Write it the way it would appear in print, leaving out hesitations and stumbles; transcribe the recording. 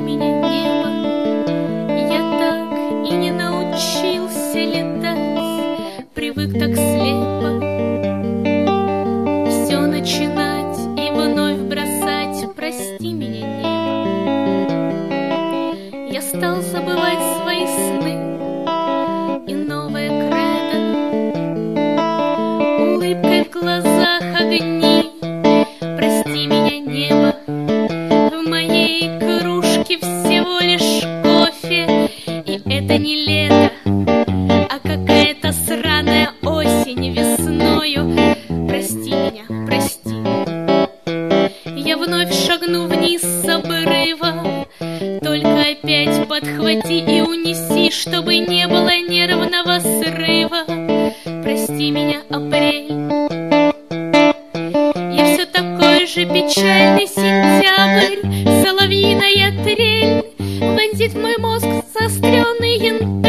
меня, небо. Я так и не научился летать, привык так слепо все начинать и вновь бросать. Прости меня, небо. Я стал забывать свои сны и новое кредо. Улыбкой в глазах огни. Прости меня, небо. В моей кружке всего лишь кофе, и это не лето, а какая-то сраная осень весною. Прости меня, прости. Я вновь шагну вниз с обрыва, только опять подхвати и унеси, чтобы не было нервного срыва. Прости меня, апрель. Я все такой же печальный сентябрь, соловьиная трель вонзит в мой мозг заостренный янтарь.